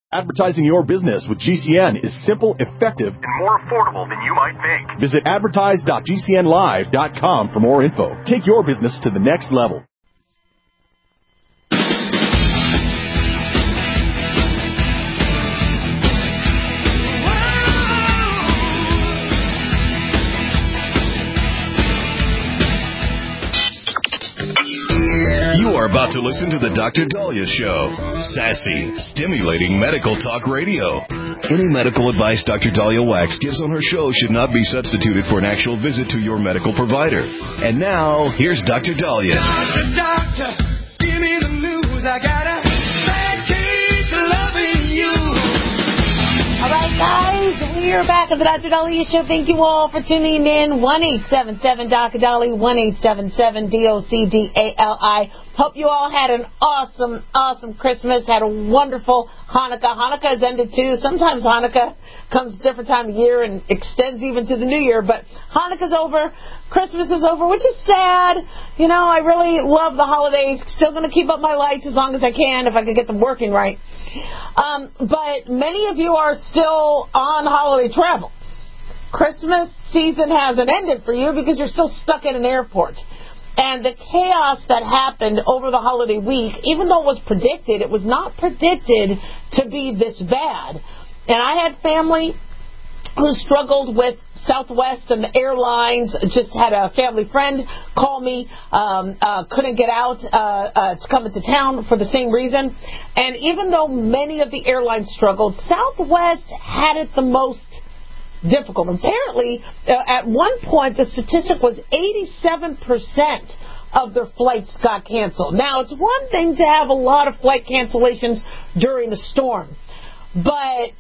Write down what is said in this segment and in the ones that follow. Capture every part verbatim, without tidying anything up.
Advertising your business with G C N is simple, effective, and more affordable than you might think. Visit advertise dot g c n live dot com for more info. Take your business to the next level. You are about to listen to the Doctor Dahlia Show. Sassy, stimulating medical talk radio. Any medical advice Doctor Dahlia Wax gives on her show should not be substituted for an actual visit to your medical provider. And now, here's Doctor Dahlia. Doctor, doctor, give me the news. I got a bad case of loving you. All right, guys, we are back at the Doctor Dahlia Show. Thank you all for tuning in. one eight seven seven Doctor Dahlia, one eight seven seven D O C D A L I. Hope you all had an awesome, awesome Christmas, had a wonderful Hanukkah. Hanukkah has ended, too. Sometimes Hanukkah comes a different time of year and extends even to the new year, but Hanukkah's over, Christmas is over, which is sad. You know, I really love the holidays. Still going to keep up my lights as long as I can, if I can get them working right. Um, but many of you are still on holiday travel. Christmas season hasn't ended for you because you're still stuck in an airport. And the chaos that happened over the holiday week, even though it was predicted, it was not predicted to be this bad. And I had family who struggled with Southwest and the airlines. Just had a family friend call me, um, uh, couldn't get out uh, uh, to come into town for the same reason. And even though many of the airlines struggled, Southwest had it the most difficult. Apparently, uh, at one point, the statistic was eighty-seven percent of their flights got canceled. Now, it's one thing to have a lot of flight cancellations during a storm, but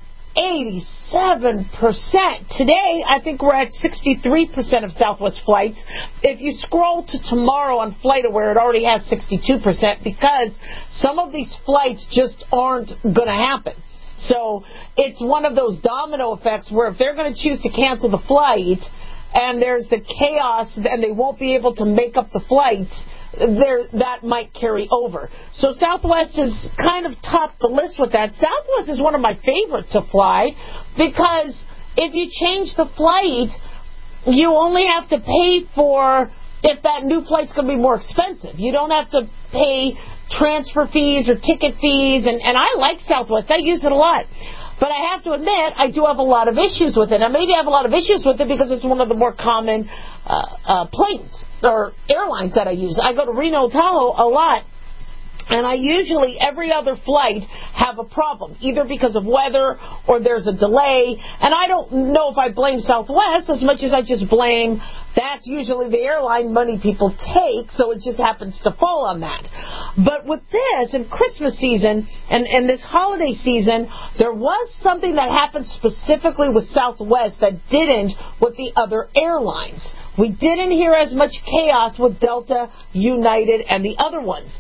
eighty-seven percent. Today, I think we're at sixty-three percent of Southwest flights. If you scroll to tomorrow on FlightAware, it already has sixty-two percent because some of these flights just aren't going to happen. So it's one of those domino effects where if they're going to choose to cancel the flight and there's the chaos and they won't be able to make up the flights, there that might carry over. So Southwest is kind of topped the list with that. Southwest is one of my favorites to fly because if you change the flight, you only have to pay for if that new flight's going to be more expensive. You don't have to pay transfer fees or ticket fees, and, and I like Southwest. I use it a lot. But I have to admit, I do have a lot of issues with it. And maybe I have a lot of issues with it because it's one of the more common uh, uh, planes or airlines that I use. I go to Reno, Tahoe a lot, and I usually, every other flight, have a problem, either because of weather or there's a delay. And I don't know if I blame Southwest as much as I just blame that's usually the airline money people take, so it just happens to fall on that. But with this, in Christmas season and, and this holiday season, there was something that happened specifically with Southwest that didn't with the other airlines. We didn't hear as much chaos with Delta, United, and the other ones.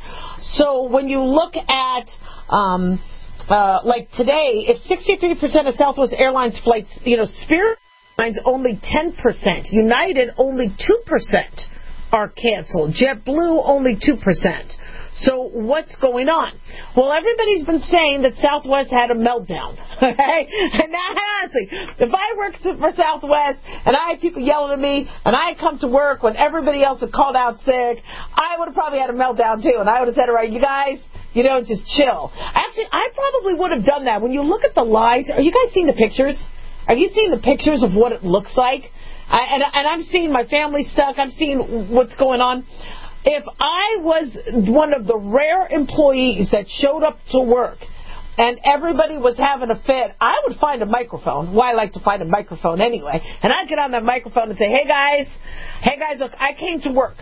So when you look at, um, uh, like today, if sixty-three percent of Southwest Airlines flights, you know, Spirit Airlines only ten percent, United only two percent are canceled, JetBlue only two percent. So what's going on? Well, everybody's been saying that Southwest had a meltdown. Okay? And now, honestly, if I worked for Southwest and I had people yelling at me and I had come to work when everybody else had called out sick, I would have probably had a meltdown too. And I would have said, all right, you guys, you know, just chill. Actually, I probably would have done that. When you look at the lights, are you guys seeing the pictures? Are you seeing the pictures of what it looks like? I, and, and I'm seeing my family stuck. I'm seeing what's going on. If I was one of the rare employees that showed up to work and everybody was having a fit, I would find a microphone. Well, I like to find a microphone anyway. And I'd get on that microphone and say, hey, guys, hey, guys, look, I came to work.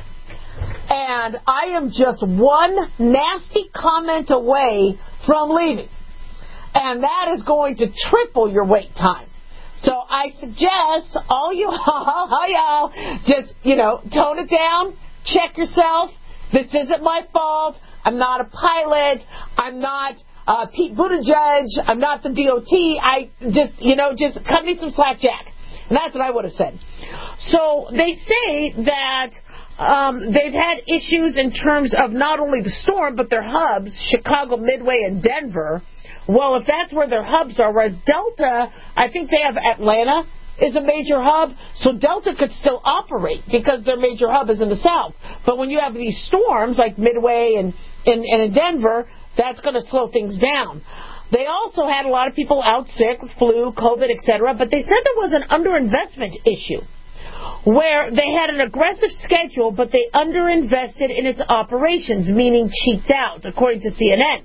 And I am just one nasty comment away from leaving. And that is going to triple your wait time. So I suggest all you all, all y'all just, you know, tone it down. Check yourself. This isn't my fault. I'm not a pilot. I'm not uh, Pete Buttigieg. I'm not the D O T. I just, you know, just cut me some slack, Jack. And that's what I would have said. So they say that um, they've had issues in terms of not only the storm, but their hubs, Chicago, Midway, and Denver, Well, if that's where their hubs are, whereas Delta, I think they have Atlanta is a major hub, so Delta could still operate because their major hub is in the south. But when you have these storms like Midway and, and, and in Denver, that's going to slow things down. They also had a lot of people out sick with flu, COVID, et cetera, but they said there was an underinvestment issue where they had an aggressive schedule, but they underinvested in its operations, meaning cheaped out, according to C N N.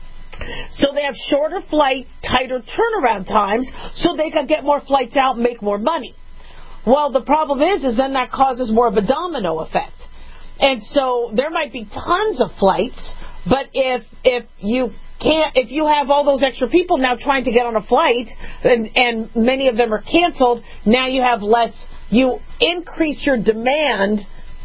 So they have shorter flights, tighter turnaround times, so they can get more flights out and make more money. Well, the problem is, is then that causes more of a domino effect. And so there might be tons of flights, but if if you can't, if you have all those extra people now trying to get on a flight, and, and many of them are canceled, now you have less, you increase your demand,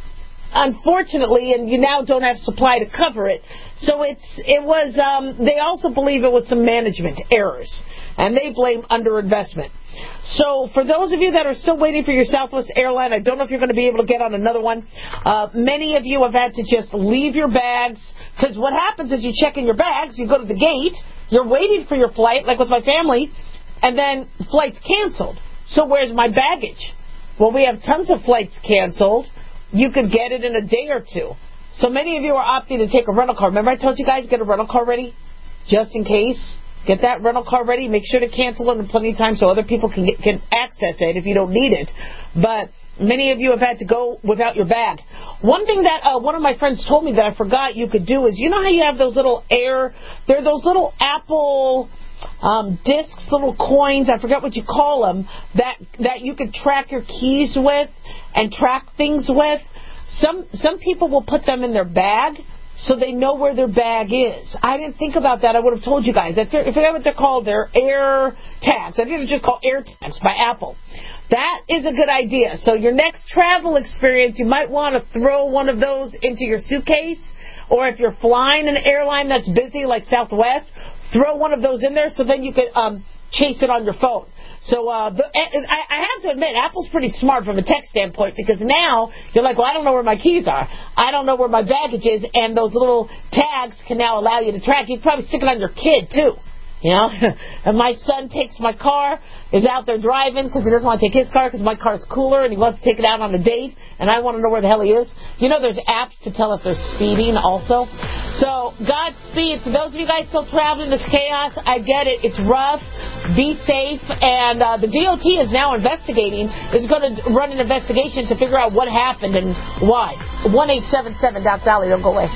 unfortunately, and you now don't have supply to cover it. So it's it was um, they also believe it was some management errors, and they blame underinvestment. So for those of you that are still waiting for your Southwest airline, I don't know if you're going to be able to get on another one. Uh, many of you have had to just leave your bags, because what happens is you check in your bags, you go to the gate, you're waiting for your flight, like with my family, and then flight's canceled. So where's my baggage? Well, we have tons of flights canceled. You could get it in a day or two. So many of you are opting to take a rental car. Remember I told you guys, get a rental car ready? Just in case. Get that rental car ready. Make sure to cancel it in plenty of time so other people can get, can access it if you don't need it. But many of you have had to go without your bag. One thing that uh, one of my friends told me that I forgot you could do is, you know how you have those little air, they're those little Apple um, discs, little coins, I forget what you call them, that, that you could track your keys with and track things with. Some some people will put them in their bag so they know where their bag is. I didn't think about that. I would have told you guys. I forget what they're called. They're Air Tags. I think they're just called Air Tags by Apple. That is a good idea. So your next travel experience, you might want to throw one of those into your suitcase. Or if you're flying an airline that's busy like Southwest, throw one of those in there so then you can um, chase it on your phone. So uh, the, I, I have to admit, Apple's pretty smart from a tech standpoint, because now you're like, well, I don't know where my keys are. I don't know where my baggage is, and those little tags can now allow you to track. You can probably stick it on your kid, too. You know, and my son takes my car, is out there driving because he doesn't want to take his car because my car's cooler, and he wants to take it out on a date, and I want to know where the hell he is. You know, there's apps to tell if they're speeding also. So, Godspeed. For those of you guys still traveling this chaos, I get it. It's rough. Be safe. And uh, the D O T is now investigating, is going to run an investigation to figure out what happened and why. one eight seven seven Doc Dolly. Don't go away.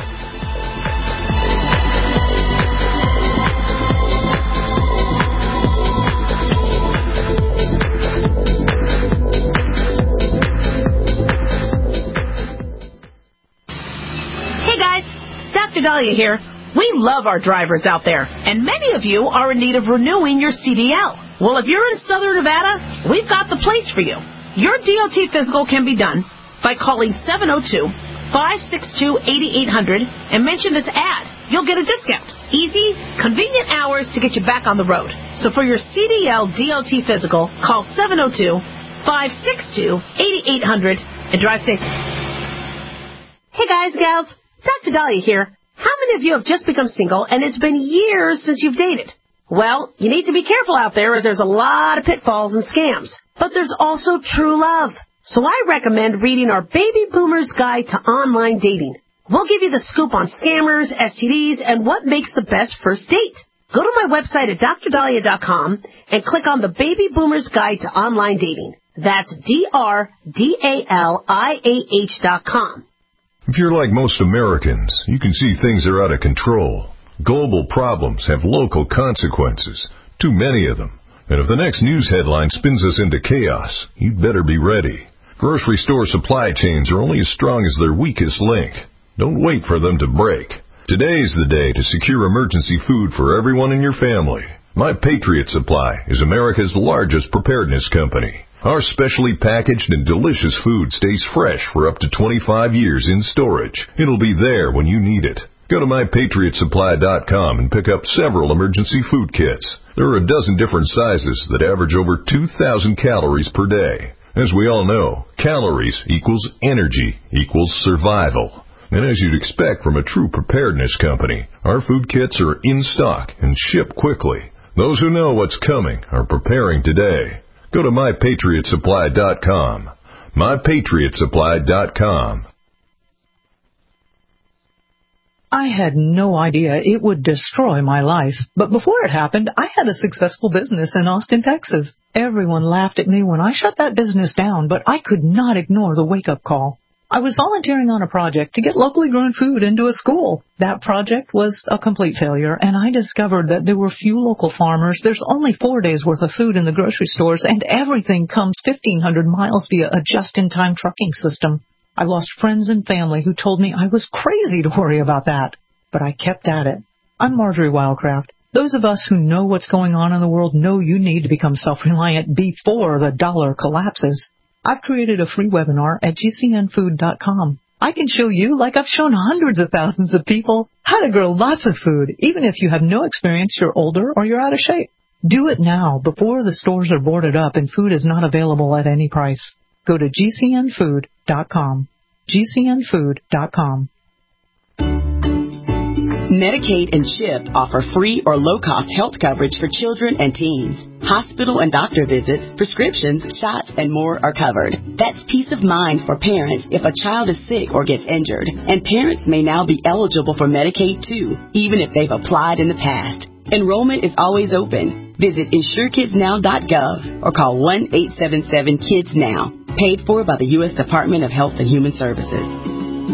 Doctor Dahlia here. We love our drivers out there, and many of you are in need of renewing your C D L. Well, if you're in Southern Nevada, we've got the place for you. Your D O T physical can be done by calling seven oh two, five six two, eight eight hundred and mention this ad. You'll get a discount. Easy, convenient hours to get you back on the road. So for your C D L D O T physical, call seven oh two, five six two, eight eight hundred and drive safe. Hey guys, gals. Doctor Dahlia here. How many of you have just become single and it's been years since you've dated? Well, you need to be careful out there, as there's a lot of pitfalls and scams. But there's also true love. So I recommend reading our Baby Boomer's Guide to Online Dating. We'll give you the scoop on scammers, S T Ds, and what makes the best first date. Go to my website at dr dahlia dot com and click on the Baby Boomer's Guide to Online Dating. That's D R D A L I A H dot com. If you're like most Americans, you can see things are out of control. Global problems have local consequences, too many of them. And if the next news headline spins us into chaos, you'd better be ready. Grocery store supply chains are only as strong as their weakest link. Don't wait for them to break. Today's the day to secure emergency food for everyone in your family. My Patriot Supply is America's largest preparedness company. Our specially packaged and delicious food stays fresh for up to twenty-five years in storage. It'll be there when you need it. Go to my patriot supply dot com and pick up several emergency food kits. There are a dozen different sizes that average over two thousand calories per day. As we all know, calories equals energy equals survival. And as you'd expect from a true preparedness company, our food kits are in stock and ship quickly. Those who know what's coming are preparing today. Go to my patriot supply dot com. my patriot supply dot com. I had no idea it would destroy my life, but before it happened, I had a successful business in Austin, Texas. Everyone laughed at me when I shut that business down, but I could not ignore the wake-up call. I was volunteering on a project to get locally grown food into a school. That project was a complete failure, and I discovered that there were few local farmers. There's only four days' worth of food in the grocery stores, and everything comes fifteen hundred miles via a just-in-time trucking system. I lost friends and family who told me I was crazy to worry about that, but I kept at it. I'm Marjorie Wildcraft. Those of us who know what's going on in the world know you need to become self-reliant before the dollar collapses. I've created a free webinar at G C N food dot com. I can show you, like I've shown hundreds of thousands of people, how to grow lots of food, even if you have no experience, you're older, or you're out of shape. Do it now, before the stores are boarded up and food is not available at any price. Go to G C N food dot com. G C N food dot com. Medicaid and CHIP offer free or low-cost health coverage for children and teens. Hospital and doctor visits, prescriptions, shots, and more are covered. That's peace of mind for parents if a child is sick or gets injured. And parents may now be eligible for Medicaid, too, even if they've applied in the past. Enrollment is always open. Visit insure kids now dot gov or call one eight seven seven kids now. Paid for by the U S Department of Health and Human Services.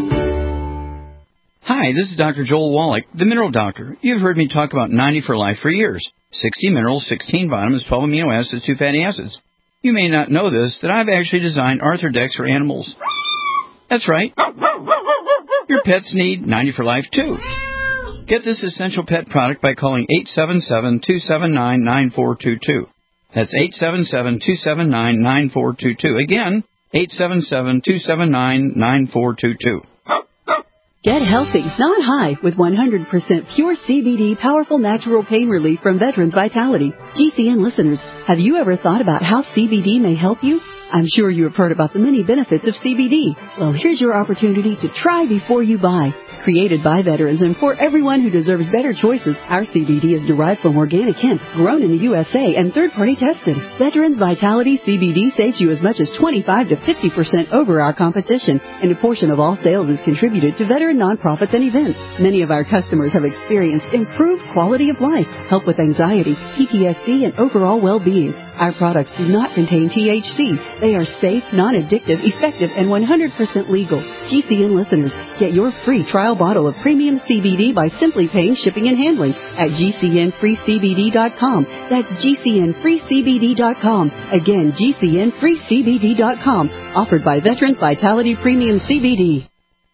Hi, this is Doctor Joel Wallach, the Mineral Doctor. You've heard me talk about ninety for Life for years. sixty minerals, sixteen vitamins, twelve amino acids, two fatty acids. You may not know this, that I've actually designed Arthrodex for animals. That's right. Your pets need ninety for Life, too. Get this essential pet product by calling eight seven seven, two seven nine, nine four two two. That's eight seven seven, two seven nine, nine four two two. Again, eight seven seven, two seven nine, nine four two two. Get healthy, not high, with one hundred percent pure C B D powerful natural pain relief from Veterans Vitality. G C N listeners, have you ever thought about how C B D may help you? I'm sure you have heard about the many benefits of C B D. Well, here's your opportunity to try before you buy. Created by veterans and for everyone who deserves better choices, our C B D is derived from organic hemp, grown in the U S A and third-party tested. Veterans Vitality C B D saves you as much as twenty-five to fifty percent over our competition, and a portion of all sales is contributed to veteran nonprofits and events. Many of our customers have experienced improved quality of life, help with anxiety, P T S D, and overall well-being. Our products do not contain T H C. They are safe, non-addictive, effective, and one hundred percent legal. G C N listeners, get your free trial bottle of premium C B D by simply paying shipping and handling at G C N free C B D dot com. That's G C N free C B D dot com. Again, G C N free C B D dot com. Offered by Veterans Vitality Premium C B D.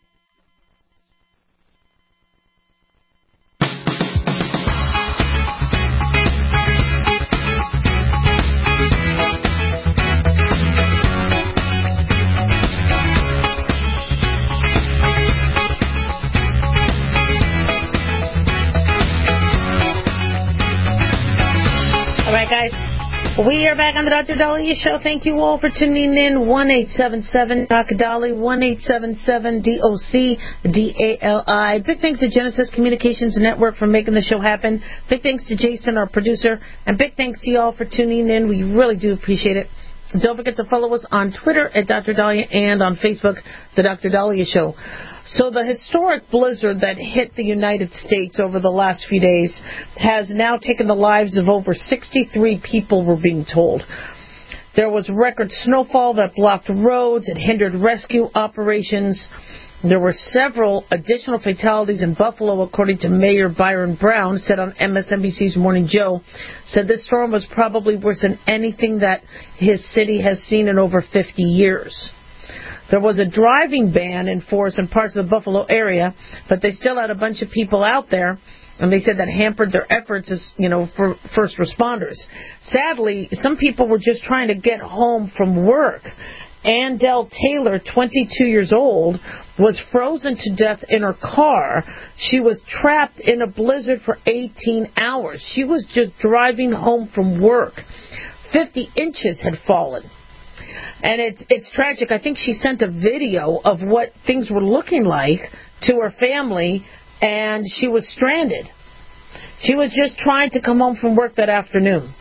We are back on the Doctor Dahlia Show. Thank you all for tuning in. one eight seven seven D O C D A L I, one eight seven seven D O C D A L I. Big thanks to Genesis Communications Network for making the show happen. Big thanks to Jason, our producer. And big thanks to you all for tuning in. We really do appreciate it. Don't forget to follow us on Twitter at Doctor Dahlia and on Facebook, The Doctor Dahlia Show. So the historic blizzard that hit the United States over the last few days has now taken the lives of over sixty-three people, we're being told. There was record snowfall that blocked roads. It hindered rescue operations. There were several additional fatalities in Buffalo, according to Mayor Byron Brown, said on M S N B C's Morning Joe. Said this storm was probably worse than anything that his city has seen in over fifty years. There was a driving ban in force in parts of the Buffalo area, but they still had a bunch of people out there, and they said that hampered their efforts as, you know, for first responders. Sadly, some people were just trying to get home from work. Andell Taylor, twenty-two years old, was frozen to death in her car. She was trapped in a blizzard for eighteen hours. She was just driving home from work. fifty inches had fallen. And it's it's tragic. I think she sent a video of what things were looking like to her family, and she was stranded. She was just trying to come home from work that afternoon.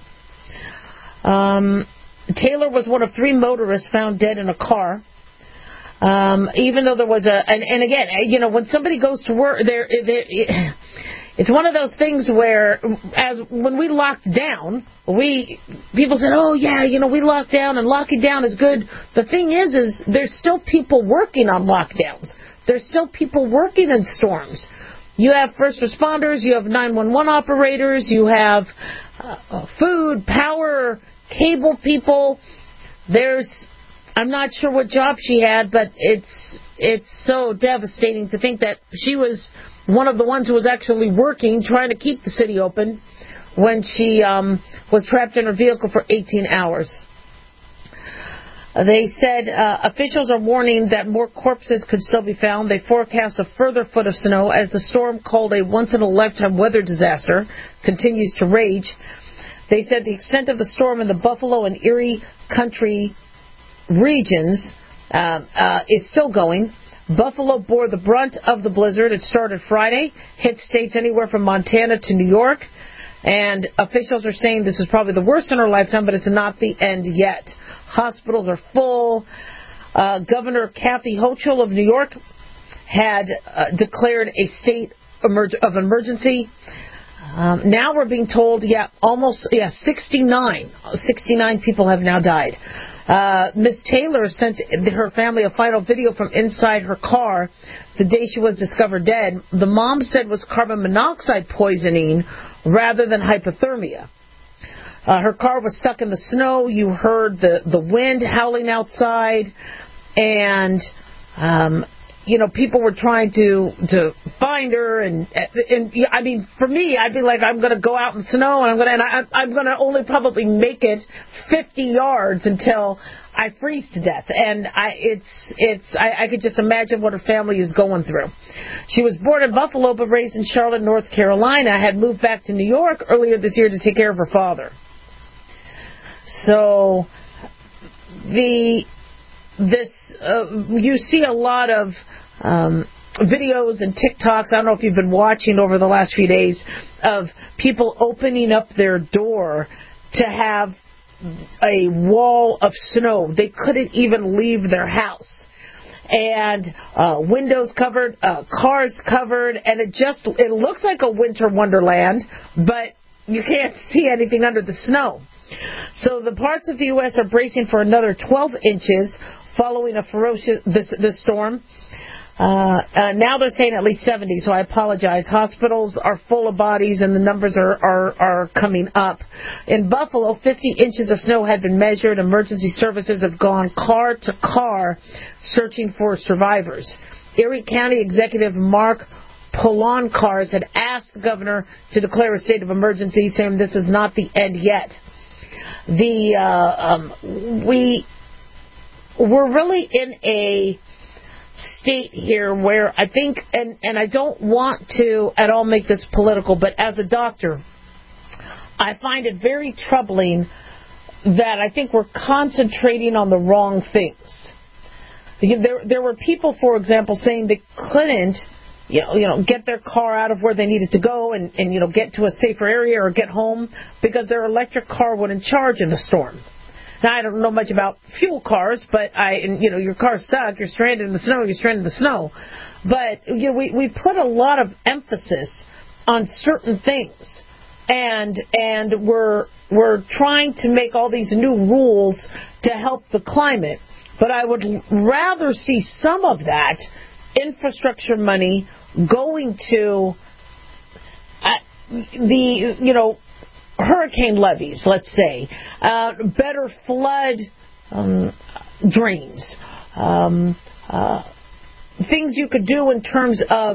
Um, Taylor was one of three motorists found dead in a car. Um, even though there was a, and, and again, you know, when somebody goes to work, there, it's one of those things where, as when we locked down, we people said, oh yeah, you know, we locked down, and locking down is good. The thing is, is there's still people working on lockdowns. There's still people working in storms. You have first responders, you have nine one one operators, you have uh, food, power, cable people. There's, I'm not sure what job she had, but it's it's so devastating to think that she was one of the ones who was actually working, trying to keep the city open, when she um, was trapped in her vehicle for eighteen hours. They said uh, officials are warning that more corpses could still be found. They forecast a further foot of snow as the storm, called a once-in-a-lifetime weather disaster, continues to rage. They said the extent of the storm in the Buffalo and Erie country regions uh, uh, is still going. Buffalo bore the brunt of the blizzard. It started Friday, hit states anywhere from Montana to New York, and officials are saying this is probably the worst in her lifetime, but it's not the end yet. Hospitals are full. Uh, Governor Kathy Hochul of New York had uh, declared a state emerg- of emergency. Um, now we're being told, yeah, almost, yeah, sixty-nine, sixty-nine people have now died. Uh, Miss Taylor sent her family a final video from inside her car the day she was discovered dead. The mom said it was carbon monoxide poisoning rather than hypothermia. Uh, her car was stuck in the snow. You heard the, the wind howling outside. And, um, you know, people were trying to to find her. And, and I mean, for me, I'd be like, I'm going to go out in the snow, and I'm going to, and I, I'm going to only probably make it fifty yards until I freeze to death. And I, it's, it's, I, I could just imagine what her family is going through. She was born in Buffalo, but raised in Charlotte, North Carolina. Had moved back to New York earlier this year to take care of her father. So, the this uh, you see a lot of um, videos and TikToks. I don't know if you've been watching over the last few days of people opening up their door to have a wall of snow. They couldn't even leave their house. And uh, windows covered, uh, cars covered, and it just it looks like a winter wonderland, but you can't see anything under the snow. So the parts of the U S are bracing for another twelve inches following a ferocious this, this storm. Uh, uh, now they're saying at least seventy, so I apologize. Hospitals are full of bodies, and the numbers are, are, are coming up. In Buffalo, fifty inches of snow had been measured. Emergency services have gone car to car searching for survivors. Erie County Executive Mark Polankars had asked the governor to declare a state of emergency, saying this is not the end yet. The uh, um, we we're really in a state here where I think, and, and I don't want to at all make this political, but as a doctor, I find it very troubling that I think we're concentrating on the wrong things. There, there were people, for example, saying they couldn't, you know, you know, get their car out of where they needed to go and, and, you know, get to a safer area or get home because their electric car wouldn't charge in the storm. Now, I don't know much about fuel cars, but I, and, you know, your car's stuck, you're stranded in the snow, you're stranded in the snow. But, you know, we, we put a lot of emphasis on certain things. And, and we're, we're trying to make all these new rules to help the climate. But I would rather see some of that infrastructure money going to uh, the, you know, hurricane levees, let's say, uh, better flood um, drains, um, uh, things you could do in terms of,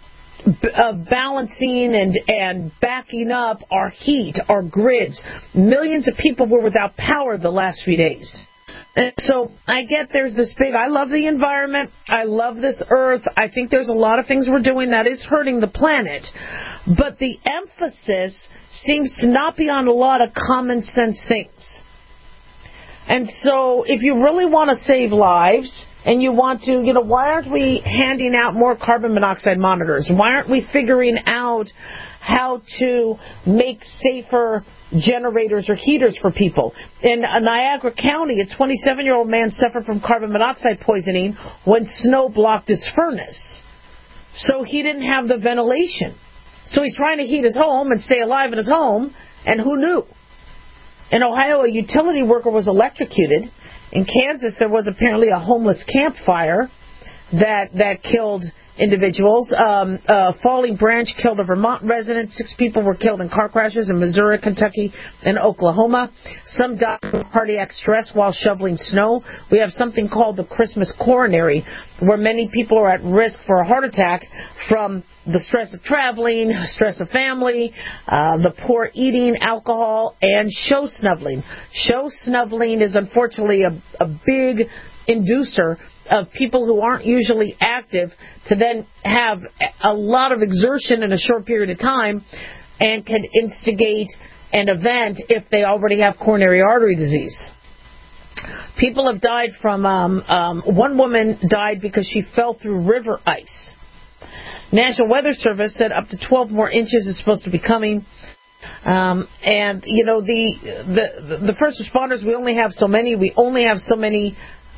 of balancing and, and backing up our heat, our grids. Millions of people were without power the last few days. And so I get there's this big, I love the environment, I love this earth, I think there's a lot of things we're doing that is hurting the planet, but the emphasis seems to not be on a lot of common sense things. And so if you really want to save lives and you want to, you know, why aren't we handing out more carbon monoxide monitors? Why aren't we figuring out how to make safer generators or heaters for people? In Niagara County, a twenty-seven-year-old man suffered from carbon monoxide poisoning when snow blocked his furnace. So he didn't have the ventilation. So he's trying to heat his home and stay alive in his home, and who knew? In Ohio, a utility worker was electrocuted. In Kansas, there was apparently a homeless campfire that that killed individuals. Um, a falling branch killed a Vermont resident. Six people were killed in car crashes in Missouri, Kentucky, and Oklahoma. Some died of cardiac stress while shoveling snow. We have something called the Christmas coronary, where many people are at risk for a heart attack from the stress of traveling, stress of family, uh, the poor eating, alcohol, and show snuffling. Show snuffling is unfortunately a, a big inducer of people who aren't usually active to then have a lot of exertion in a short period of time and can instigate an event if they already have coronary artery disease. People have died from, um, um, one woman died because she fell through river ice. National Weather Service said up to twelve more inches is supposed to be coming. Um, and, you know, the, the, the first responders, we only have so many. We only have so many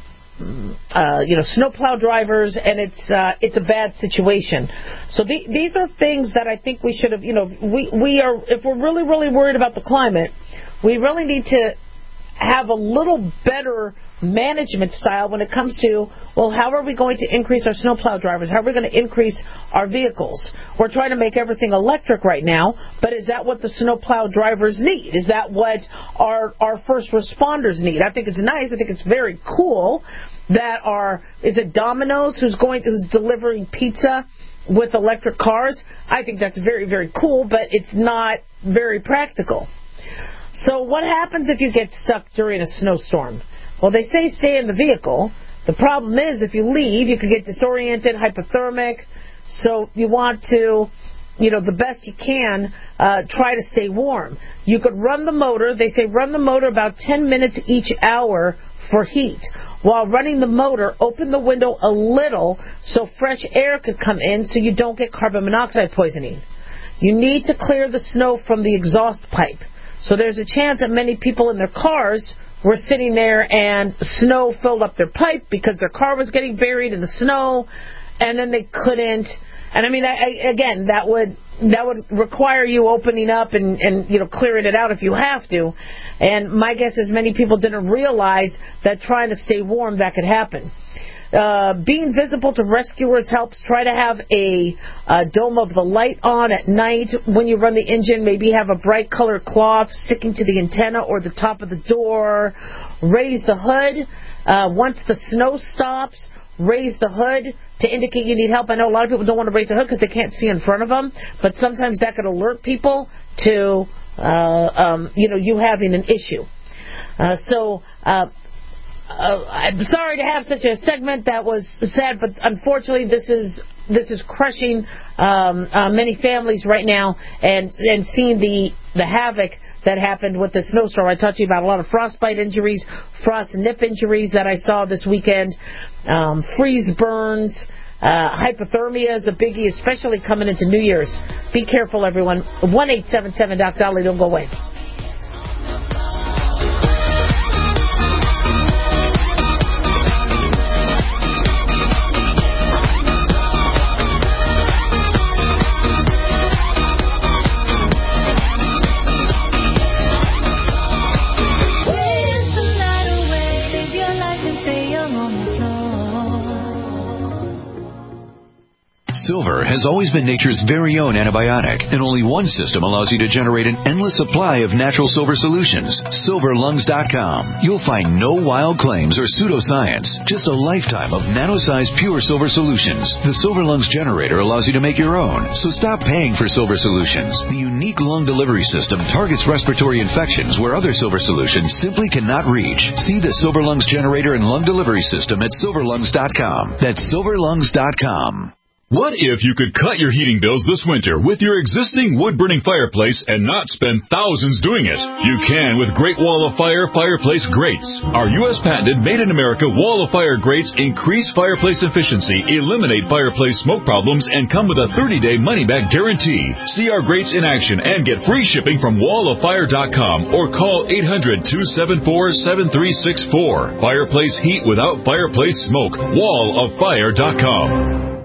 Uh, you know, snowplow drivers, and it's uh, it's a bad situation. So the, these are things that I think we should have, you know, we, we are, if we're really, really worried about the climate, we really need to have a little better management style when it comes to, well, how are we going to increase our snowplow drivers? How are we going to increase our vehicles? We're trying to make everything electric right now, but is that what the snowplow drivers need? Is that what our our first responders need? I think it's nice. I think it's very cool that our, is it Domino's who's going, who's delivering pizza with electric cars? I think that's very, very cool, but it's not very practical. So what happens if you get stuck during a snowstorm? Well, they say stay in the vehicle. The problem is if you leave, you could get disoriented, hypothermic. So you want to, you know, the best you can, uh, try to stay warm. You could run the motor. They say run the motor about ten minutes each hour for heat. While running the motor, open the window a little so fresh air could come in so you don't get carbon monoxide poisoning. You need to clear the snow from the exhaust pipe. So there's a chance that many people in their cars were sitting there and snow filled up their pipe because their car was getting buried in the snow, and then they couldn't. And I mean, I, I, again, that would that would require you opening up and, and you know clearing it out if you have to. And my guess is many people didn't realize that trying to stay warm, that could happen. Uh, being visible to rescuers helps. Try to have a, a dome of the light on at night when you run the engine. Maybe have a bright colored cloth sticking to the antenna or the top of the door. Raise the hood. Uh, once the snow stops, raise the hood to indicate you need help. I know a lot of people don't want to raise the hood because they can't see in front of them, but sometimes that could alert people to, uh, um, you know, you having an issue. Uh, so, uh, Uh, I'm sorry to have such a segment that was sad, but unfortunately, this is this is crushing um, uh, many families right now, and and seeing the the havoc that happened with the snowstorm. I talked to you about a lot of frostbite injuries, frost and nip injuries that I saw this weekend, um, freeze burns. Uh, hypothermia is a biggie, especially coming into New Year's. Be careful, everyone. one eight seven seven Doc Dolly. Don't go away. Silver has always been nature's very own antibiotic, and only one system allows you to generate an endless supply of natural silver solutions. Silver Lungs dot com. You'll find no wild claims or pseudoscience, just a lifetime of nano-sized pure silver solutions. The Silver Lungs generator allows you to make your own, so stop paying for silver solutions. The unique lung delivery system targets respiratory infections where other silver solutions simply cannot reach. See the Silver Lungs generator and lung delivery system at Silver Lungs dot com. That's Silver Lungs dot com. What if you could cut your heating bills this winter with your existing wood-burning fireplace and not spend thousands doing it? You can with Great Wall of Fire fireplace grates. Our U S patented made-in-America Wall of Fire grates increase fireplace efficiency, eliminate fireplace smoke problems, and come with a thirty-day money-back guarantee. See our grates in action and get free shipping from wall of fire dot com or call eight hundred, two seven four, seven three six four. Fireplace heat without fireplace smoke. wall of fire dot com.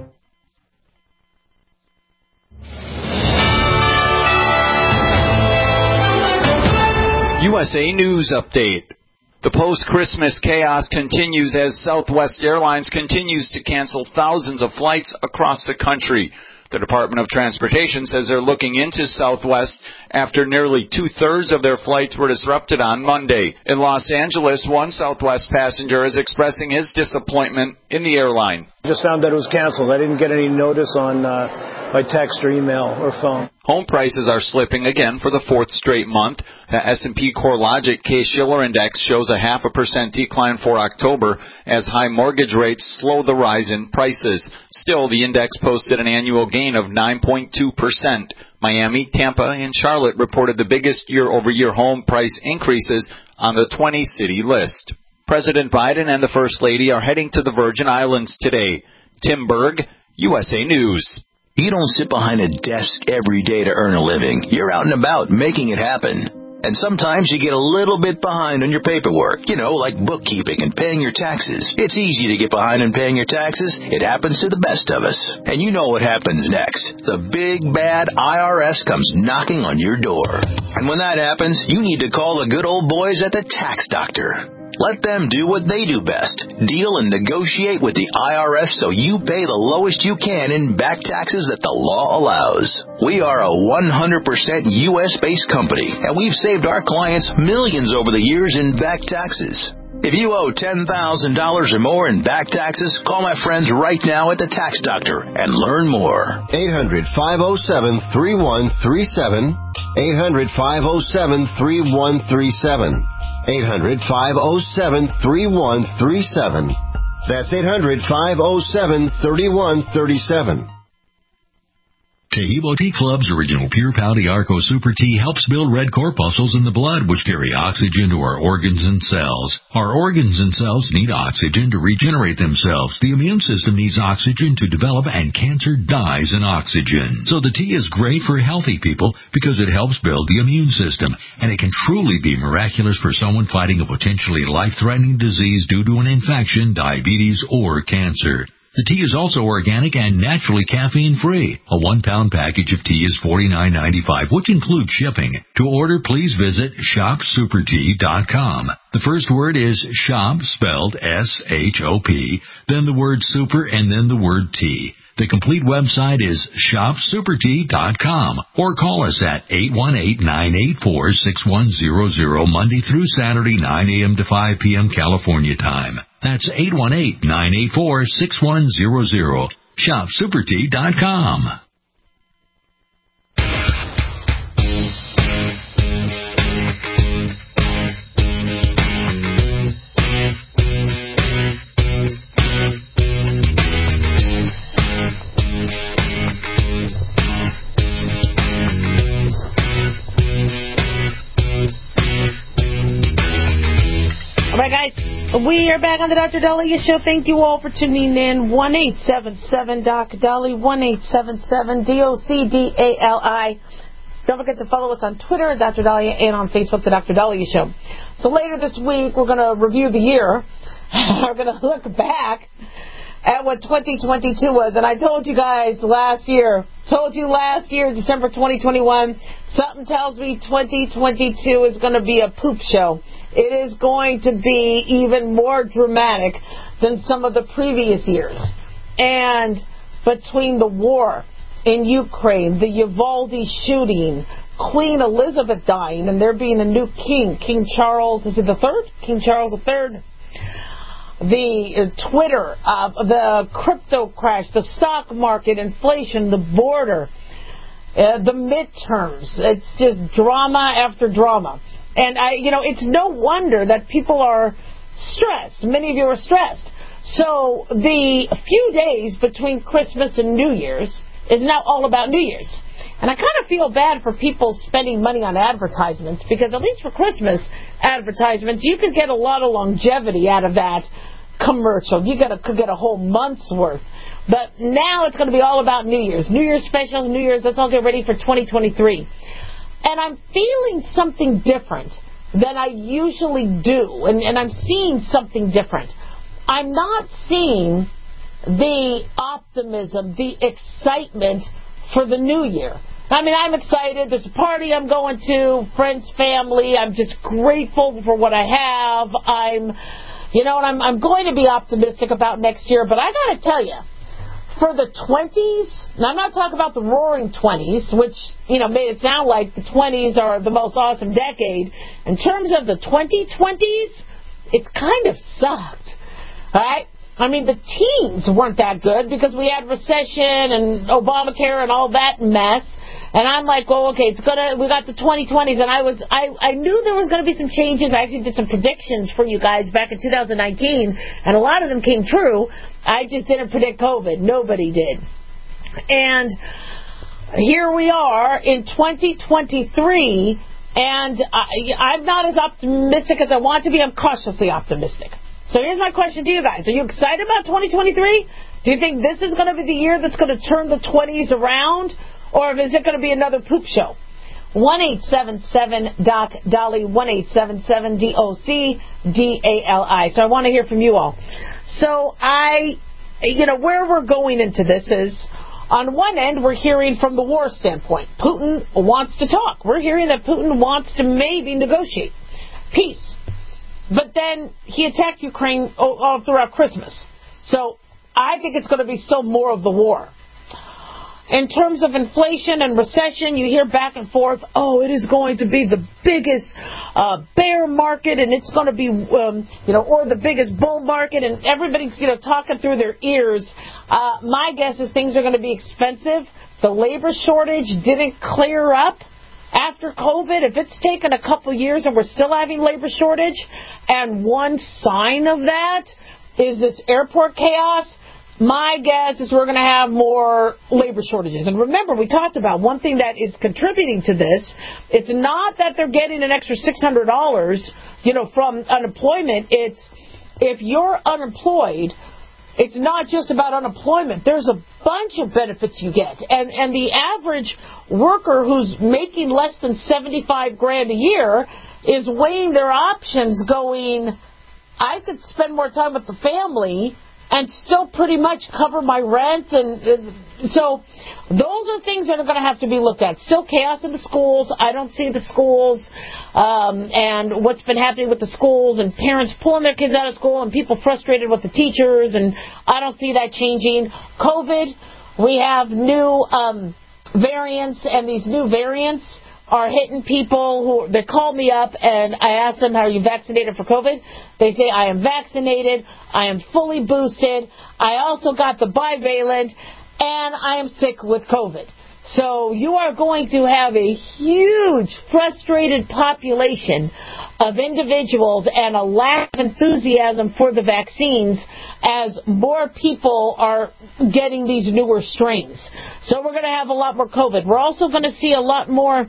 U S A News Update. The post-Christmas chaos continues as Southwest Airlines continues to cancel thousands of flights across the country. The Department of Transportation says they're looking into Southwest after nearly two-thirds of their flights were disrupted on Monday. In Los Angeles, one Southwest passenger is expressing his disappointment in the airline. I just found that it was canceled. I didn't get any notice on uh, by text or email or phone. Home prices are slipping again for the fourth straight month. The S and P CoreLogic Case-Shiller Index shows a half a percent decline for October as high mortgage rates slow the rise in prices. Still, the index posted an annual gain of nine point two percent. Miami, Tampa, and Charlotte reported the biggest year-over-year home price increases on the twenty-city list. President Biden and the First Lady are heading to the Virgin Islands today. Tim Berg, U S A News. You don't sit behind a desk every day to earn a living. You're out and about making it happen. And sometimes you get a little bit behind on your paperwork, you know, like bookkeeping and paying your taxes. It's easy to get behind on paying your taxes. It happens to the best of us. And you know what happens next. The big, bad I R S comes knocking on your door. And when that happens, you need to call the good old boys at the Tax Doctor. Let them do what they do best. Deal and negotiate with the I R S so you pay the lowest you can in back taxes that the law allows. We are a one hundred percent U S-based company, and we've saved our clients millions over the years in back taxes. If you owe ten thousand dollars or more in back taxes, call my friends right now at the Tax Doctor and learn more. eight hundred, five oh seven, three one three seven. eight hundred, five oh seven, three one three seven. eight hundred, five oh seven, three one three seven. That's eight hundred, five oh seven, three one three seven. Tahibo Tea Club's original Pure Pau Arco Super Tea helps build red corpuscles in the blood, which carry oxygen to our organs and cells. Our organs and cells need oxygen to regenerate themselves. The immune system needs oxygen to develop, and cancer dies in oxygen. So the tea is great for healthy people because it helps build the immune system, and it can truly be miraculous for someone fighting a potentially life-threatening disease due to an infection, diabetes, or cancer. The tea is also organic and naturally caffeine-free. A one-pound package of tea is forty-nine ninety-five, which includes shipping. To order, please visit shop super tea dot com. The first word is shop, spelled S H O P, then the word super, and then the word tea. The complete website is shop super tea dot com, or call us at eight one eight, nine eight four, six one zero zero Monday through Saturday, nine a.m. to five p.m. California time. That's eight one eight, nine eight four, six one zero zero. shop super tea dot com. We are back on the Doctor Dahlia Show. Thank you all for tuning in. one eight seven seven D O C Dali, one eight seven seven D O C D A L I. Don't forget to follow us on Twitter at Doctor Dahlia and on Facebook, the Doctor Dahlia Show. So later this week, we're going to review the year. We're going to look back at what twenty twenty-two was. And I told you guys last year, told you last year, December twenty twenty-one, something tells me twenty twenty-two is going to be a poop show. It is going to be even more dramatic than some of the previous years. And between the war in Ukraine, the Uvalde shooting, Queen Elizabeth dying, and there being a new king, King Charles, is it the third? King Charles the third. The uh, Twitter, uh, the crypto crash, the stock market, inflation, the border, uh, the midterms. It's just drama after drama. And, I, you know, it's no wonder that people are stressed. Many of you are stressed. So the few days between Christmas and New Year's is now all about New Year's. And I kind of feel bad for people spending money on advertisements, because at least for Christmas advertisements, you could get a lot of longevity out of that commercial. You could, could get a whole month's worth. But now it's going to be all about New Year's. New Year's specials, New Year's, let's all get ready for twenty twenty-three. And I'm feeling something different than I usually do. And, and I'm seeing something different. I'm not seeing the optimism, the excitement for the new year. I mean, I'm excited. There's a party I'm going to, friends, family. I'm just grateful for what I have. I'm, you know, and I'm, I'm going to be optimistic about next year. But I got to tell you, for the twenties, and I'm not talking about the roaring twenties, which, you know, made it sound like the twenties are the most awesome decade. In terms of the twenty twenties, it's kind of sucked. All right? I mean, the teens weren't that good because we had recession and Obamacare and all that mess. And I'm like, well, okay, it's gonna. We got the twenty twenties, and I was, I, I knew there was going to be some changes. I actually did some predictions for you guys back in two thousand nineteen, and a lot of them came true. I just didn't predict COVID. Nobody did. And here we are in twenty twenty-three, and I, I'm not as optimistic as I want to be. I'm cautiously optimistic. So here's my question to you guys. Are you excited about twenty twenty-three? Do you think this is going to be the year that's going to turn the twenties around? Or is it going to be another poop show? one eight seven seven D O C D A L I, one eight seven seven D O C D A L I. So I want to hear from you all. So I, you know, where we're going into this is, on one end, we're hearing from the war standpoint. Putin wants to talk. We're hearing that Putin wants to maybe negotiate peace. But then he attacked Ukraine all throughout Christmas. So I think it's going to be still more of the war. In terms of inflation and recession, you hear back and forth, oh, it is going to be the biggest uh, bear market, and it's going to be, um, you know, or the biggest bull market, and everybody's, you know, talking through their ears. Uh, my guess is things are going to be expensive. The labor shortage didn't clear up after COVID. If it's taken a couple years and we're still having labor shortage, and one sign of that is this airport chaos, my guess is we're going to have more labor shortages. And remember, we talked about one thing that is contributing to this. It's not that they're getting an extra six hundred dollars, you know, from unemployment. It's if you're unemployed, it's not just about unemployment. There's a bunch of benefits you get. And and the average worker who's making less than seventy-five grand a year is weighing their options going, I could spend more time with the family and still pretty much cover my rent. And uh, so those are things that are going to have to be looked at. Still chaos in the schools. I don't see the schools um, and what's been happening with the schools and parents pulling their kids out of school and people frustrated with the teachers, and I don't see that changing. COVID, we have new um, variants, and these new variants are hitting people who, they call me up and I ask them, are you vaccinated for COVID? They say, I am vaccinated, I am fully boosted, I also got the bivalent, and I am sick with COVID. So you are going to have a huge frustrated population of individuals and a lack of enthusiasm for the vaccines as more people are getting these newer strains. So we're going to have a lot more COVID. We're also going to see a lot more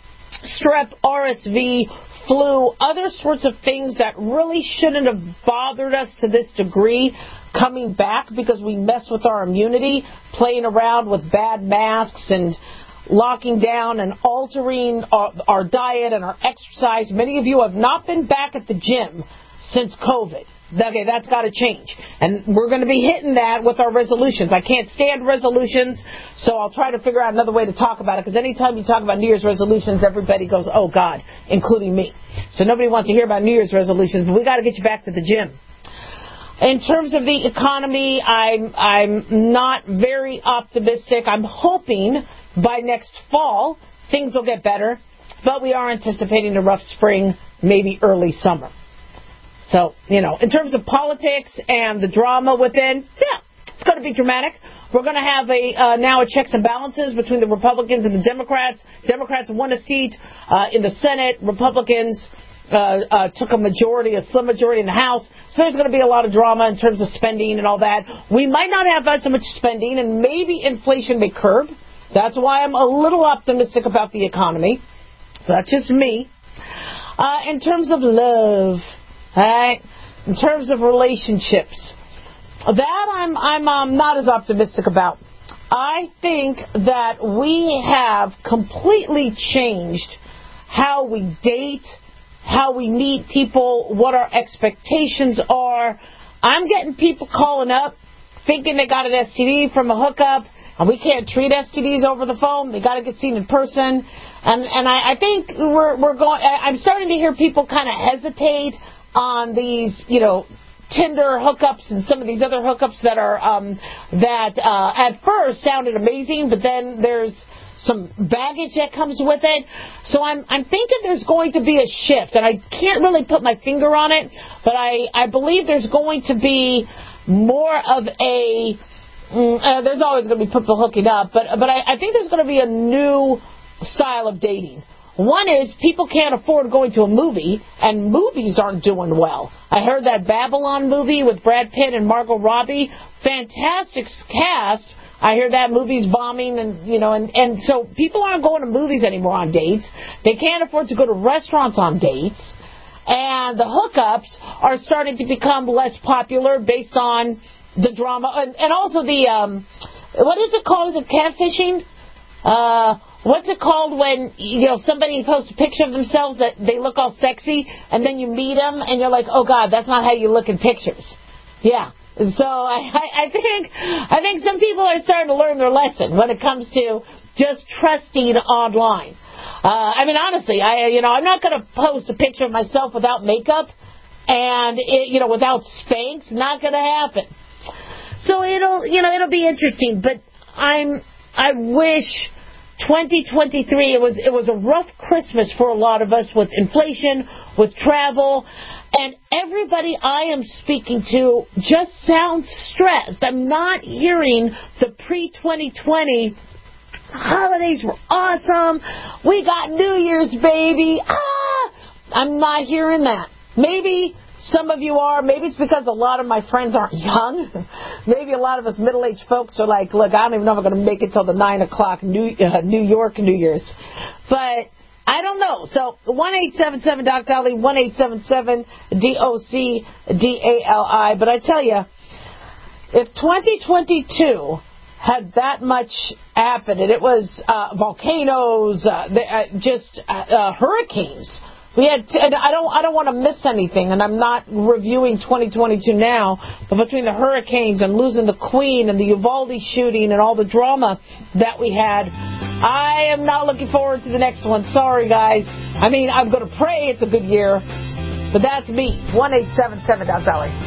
strep, R S V, flu, other sorts of things that really shouldn't have bothered us to this degree coming back because we mess with our immunity, playing around with bad masks and locking down and altering our, our diet and our exercise. Many of you have not been back at the gym since COVID. Okay, that's got to change. And we're going to be hitting that with our resolutions. I can't stand resolutions, so I'll try to figure out another way to talk about it, because anytime you talk about New Year's resolutions, everybody goes, oh, God, including me. So nobody wants to hear about New Year's resolutions, but we got to get you back to the gym. In terms of the economy, I'm, I'm not very optimistic. I'm hoping by next fall things will get better, but we are anticipating a rough spring, maybe early summer. So, you know, in terms of politics and the drama within, yeah, it's going to be dramatic. We're going to have a uh, now a checks and balances between the Republicans and the Democrats. Democrats won a seat uh, in the Senate. Republicans uh, uh, took a majority, a slim majority in the House. So there's going to be a lot of drama in terms of spending and all that. We might not have as much spending, and maybe inflation may curb. That's why I'm a little optimistic about the economy. So that's just me. Uh, in terms of love, right? In terms of relationships, that I'm I'm um, not as optimistic about. I think that we have completely changed how we date, how we meet people, what our expectations are. I'm getting people calling up thinking they got an S T D from a hookup, and we can't treat S T Ds over the phone. They got to get seen in person. And and I, I think we're we're going. I'm starting to hear people kind of hesitate on these, you know, Tinder hookups and some of these other hookups that are um, that uh, at first sounded amazing, but then there's some baggage that comes with it. So I'm I'm thinking there's going to be a shift, and I can't really put my finger on it, but I I believe there's going to be more of a. Mm, uh, there's always going to be people hooking up, but but I, I think there's going to be a new style of dating. One is people can't afford going to a movie, and movies aren't doing well. I heard that Babylon movie with Brad Pitt and Margot Robbie, fantastic cast. I hear that movie's bombing, and you know, and, and so people aren't going to movies anymore on dates. They can't afford to go to restaurants on dates, and the hookups are starting to become less popular based on the drama, and, and also the um, what is it called? Is it catfishing? Uh, what's it called when, you know, somebody posts a picture of themselves that they look all sexy, and then you meet them and you're like, oh God, that's not how you look in pictures. Yeah. And so I, I, I think I think some people are starting to learn their lesson when it comes to just trusting online. Uh, I mean, honestly, I you know I'm not going to post a picture of myself without makeup and it, you know without Spanx. Not going to happen. So it'll you know it'll be interesting, but I'm I wish. twenty twenty-three, it was it was a rough Christmas for a lot of us with inflation, with travel, and everybody I am speaking to just sounds stressed. I'm not hearing the pre twenty twenty holidays were awesome. We got New Year's, baby. Ah! I'm not hearing that. Maybe some of you are. Maybe it's because a lot of my friends aren't young. Maybe a lot of us middle-aged folks are like, look, I don't even know if I'm going to make it till the nine o'clock New, uh, New York New Year's. But I don't know. So one eight seven seven D O C Dolly, one eight seven seven D O C D A L I. But I tell you, if twenty twenty-two had that much happened, and it was uh, volcanoes, uh, the, uh, just uh, uh, hurricanes. We had. T- I don't. I don't want to miss anything, and I'm not reviewing twenty twenty-two now. But between the hurricanes and losing the Queen and the Uvalde shooting and all the drama that we had, I am not looking forward to the next one. Sorry, guys. I mean, I'm going to pray it's a good year, but that's me. One eight seven seven. That's Ellie.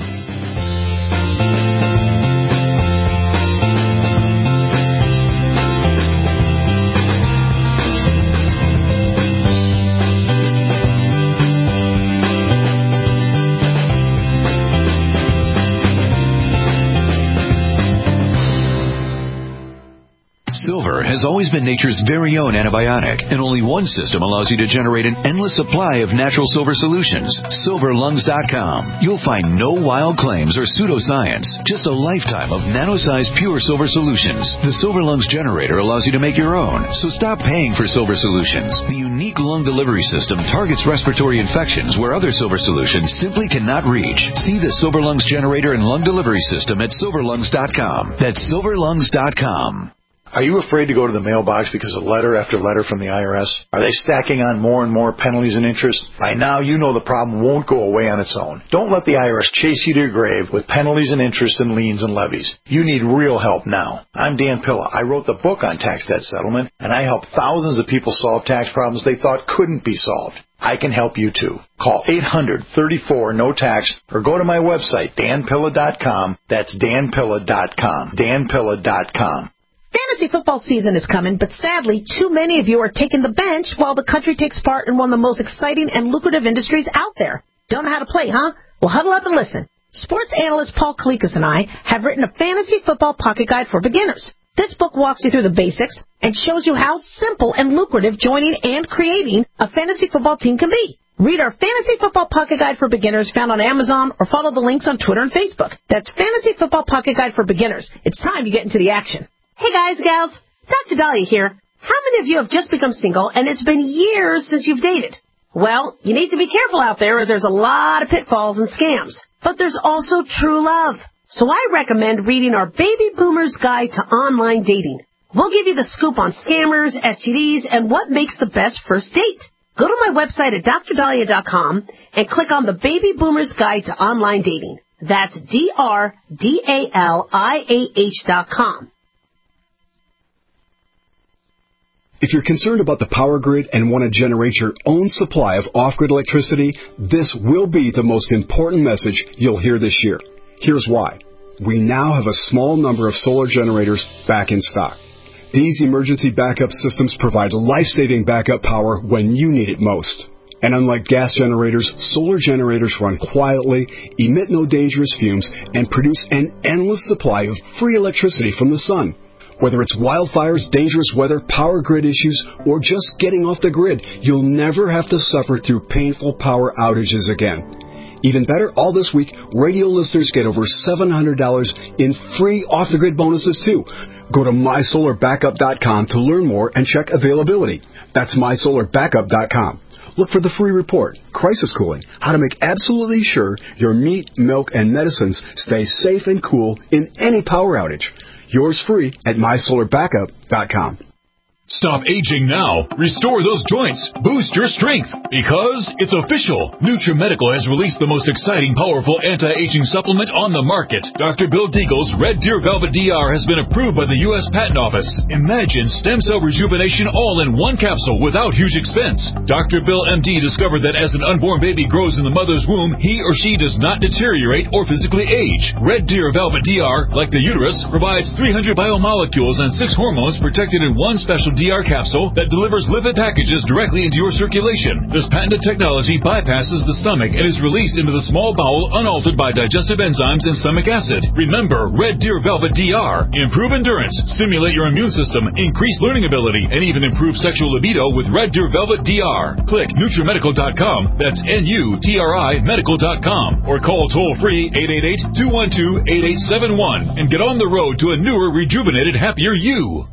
Silver has always been nature's very own antibiotic, and only one system allows you to generate an endless supply of natural silver solutions. silver lungs dot com. You'll find no wild claims or pseudoscience, just a lifetime of nano-sized pure silver solutions. The Silver Lungs generator allows you to make your own, so stop paying for silver solutions. The unique lung delivery system targets respiratory infections where other silver solutions simply cannot reach. See the Silver Lungs generator and lung delivery system at silver lungs dot com. That's silver lungs dot com. Are you afraid to go to the mailbox because of letter after letter from the I R S? Are they stacking on more and more penalties and interest? By now, you know the problem won't go away on its own. Don't let the I R S chase you to your grave with penalties and interest and liens and levies. You need real help now. I'm Dan Pilla. I wrote the book on tax debt settlement, and I help thousands of people solve tax problems they thought couldn't be solved. I can help you too. Call eight hundred, thirty-four, no tax or go to my website, dan pilla dot com. That's dan pilla dot com. dan pilla dot com. Fantasy football season is coming, but sadly, too many of you are taking the bench while the country takes part in one of the most exciting and lucrative industries out there. Don't know how to play, huh? Well, huddle up and listen. Sports analyst Paul Kalikas and I have written a fantasy football pocket guide for beginners. This book walks you through the basics and shows you how simple and lucrative joining and creating a fantasy football team can be. Read our Fantasy Football Pocket Guide for Beginners found on Amazon or follow the links on Twitter and Facebook. That's Fantasy Football Pocket Guide for Beginners. It's time you get into the action. Hey guys, gals, Doctor Dahlia here. How many of you have just become single and it's been years since you've dated? Well, you need to be careful out there as there's a lot of pitfalls and scams. But there's also true love. So I recommend reading our Baby Boomer's Guide to Online Dating. We'll give you the scoop on scammers, S T Ds, and what makes the best first date. Go to my website at dr dahlia dot com and click on the Baby Boomer's Guide to Online Dating. That's D R D A L I A H dot com. If you're concerned about the power grid and want to generate your own supply of off-grid electricity, this will be the most important message you'll hear this year. Here's why. We now have a small number of solar generators back in stock. These emergency backup systems provide life-saving backup power when you need it most. And unlike gas generators, solar generators run quietly, emit no dangerous fumes, and produce an endless supply of free electricity from the sun. Whether it's wildfires, dangerous weather, power grid issues, or just getting off the grid, you'll never have to suffer through painful power outages again. Even better, all this week, radio listeners get over seven hundred dollars in free off-the-grid bonuses, too. Go to my solar backup dot com to learn more and check availability. That's my solar backup dot com. Look for the free report, Crisis Cooling, how to make absolutely sure your meat, milk, and medicines stay safe and cool in any power outage. Yours free at my solar backup dot com. Stop aging now. Restore those joints. Boost your strength. Because it's official. NutriMedical has released the most exciting, powerful anti-aging supplement on the market. Doctor Bill Deagle's Red Deer Velvet D R has been approved by the U S Patent Office. Imagine stem cell rejuvenation all in one capsule without huge expense. Doctor Bill M D discovered that as an unborn baby grows in the mother's womb, he or she does not deteriorate or physically age. Red Deer Velvet D R, like the uterus, provides three hundred biomolecules and six hormones protected in one special D R capsule that delivers lipid packages directly into your circulation. This patented technology bypasses the stomach and is released into the small bowel unaltered by digestive enzymes and stomach acid. Remember, Red Deer Velvet D R. Improve endurance, stimulate your immune system, increase learning ability, and even improve sexual libido with Red Deer Velvet D R. Click NutriMedical dot com, that's N U T R I medical dot com, or call toll-free eight eight eight, two one two, eight eight seven one and get on the road to a newer, rejuvenated, happier you.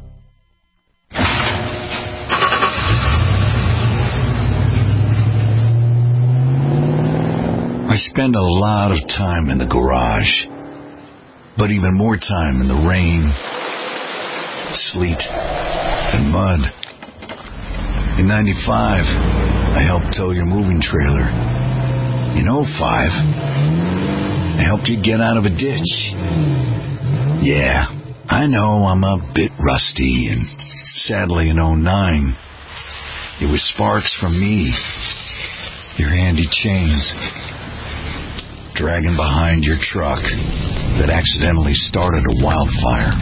I spend a lot of time in the garage, but even more time in the rain, sleet, and mud. In ninety-five, I helped tow your moving trailer. In oh five, I helped you get out of a ditch. Yeah, I know I'm a bit rusty, and sadly in oh nine, it was sparks from me, your handy chains, dragging behind your truck that accidentally started a wildfire.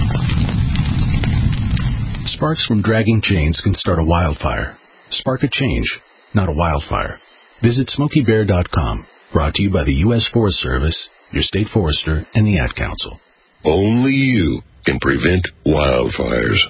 Sparks from dragging chains can start a wildfire. Spark a change, not a wildfire. Visit Smokey Bear dot com. Brought to you by the U S Forest Service, your state forester, and the Ad Council. Only you can prevent wildfires.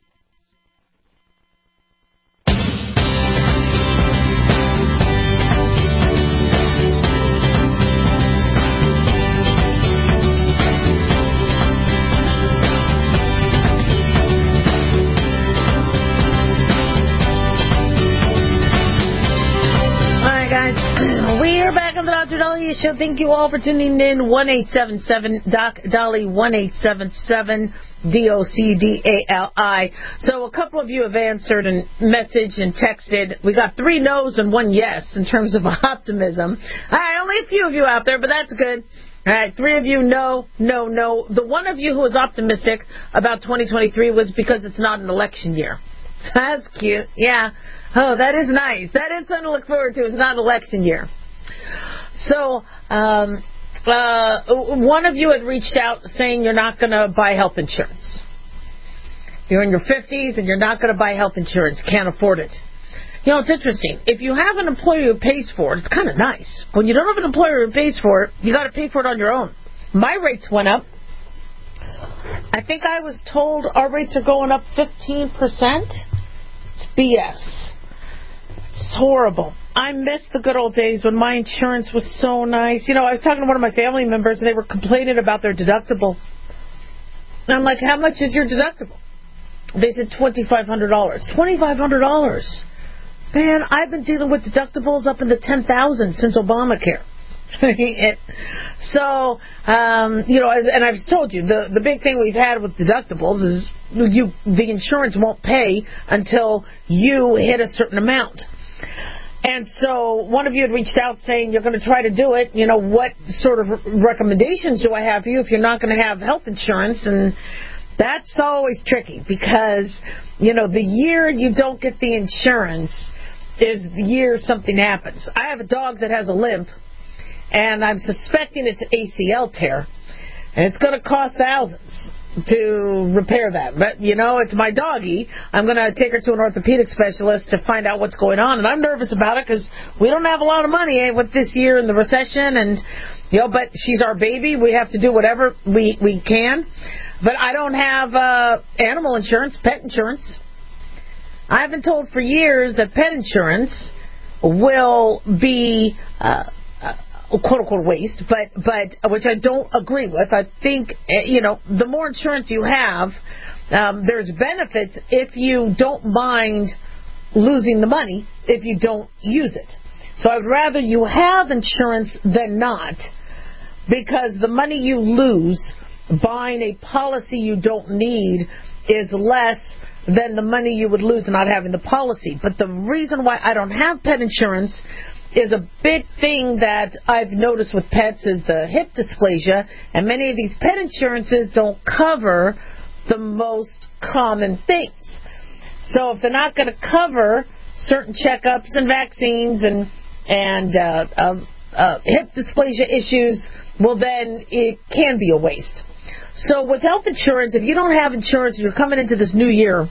Doctor Dahlia Show. Thank you all for tuning in. one eight seven seven Doc Dolly, one eight seven seven D O C D A L I. So a couple of you have answered and messaged and texted. We got three no's and one yes in terms of optimism. All right, only a few of you out there, but that's good. All right, three of you, no, no, no. The one of you who was optimistic about twenty twenty-three was because it's not an election year. So that's cute. Yeah. Oh, that is nice. That is something to look forward to. It's not an election year. So, um, uh, one of you had reached out saying you're not going to buy health insurance. You're in your fifties and you're not going to buy health insurance. Can't afford it. You know, it's interesting. If you have an employer who pays for it, it's kind of nice. When you don't have an employer who pays for it, you got to pay for it on your own. My rates went up. I think I was told our rates are going up fifteen percent. It's B S. It's horrible. I miss the good old days when my insurance was so nice. You know, I was talking to one of my family members, and they were complaining about their deductible. And I'm like, how much is your deductible? They said twenty-five hundred dollars. twenty-five hundred dollars. Man, I've been dealing with deductibles up in the ten thousand since Obamacare. So, um, you know, as, and I've told you, the, the big thing we've had with deductibles is you the insurance won't pay until you hit a certain amount. And so one of you had reached out saying you're going to try to do it. You know, what sort of recommendations do I have for you if you're not going to have health insurance? And that's always tricky because, you know, the year you don't get the insurance is the year something happens. I have a dog that has a limp, and I'm suspecting it's an A C L tear, and it's going to cost thousands to repair that. But, you know, it's my doggy. I'm going to take her to an orthopedic specialist to find out what's going on, and I'm nervous about it because we don't have a lot of money eh, with this year in the recession, and, you know, but she's our baby. We have to do whatever we, we can. But I don't have uh, animal insurance, pet insurance. I've been told for years that pet insurance will be uh, uh, quote-unquote waste, but but which I don't agree with. I think, you know, the more insurance you have, um, there's benefits if you don't mind losing the money if you don't use it. So I would rather you have insurance than not, because the money you lose buying a policy you don't need is less than the money you would lose not having the policy. But the reason why I don't have pet insurance is a big thing that I've noticed with pets is the hip dysplasia, and many of these pet insurances don't cover the most common things. So if they're not going to cover certain checkups and vaccines and and uh, uh, uh, hip dysplasia issues, well then it can be a waste. So with health insurance, if you don't have insurance and you're coming into this new year,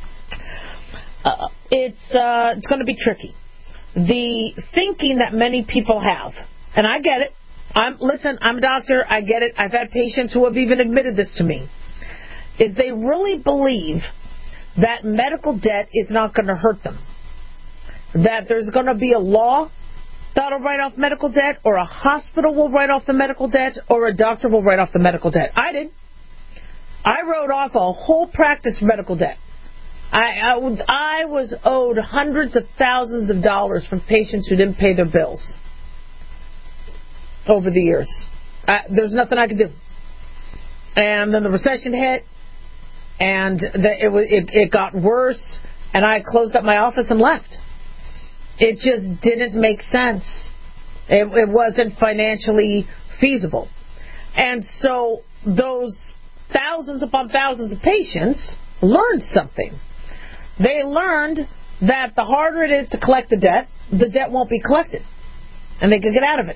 uh, it's uh, it's going to be tricky. The thinking that many people have, and I get it. I'm listen, I'm a doctor. I get it. I've had patients who have even admitted this to me, is they really believe that medical debt is not going to hurt them. That there's going to be a law that'll write off medical debt, or a hospital will write off the medical debt, or a doctor will write off the medical debt. I did. I wrote off a whole practice medical debt. I, I, I was owed hundreds of thousands of dollars from patients who didn't pay their bills over the years. I, there's nothing I could do. And then the recession hit, and the, it, it, it got worse, and I closed up my office and left. It just didn't make sense. It, it wasn't financially feasible. And so those thousands upon thousands of patients learned something. They learned that the harder it is to collect the debt, the debt won't be collected, and they can get out of it.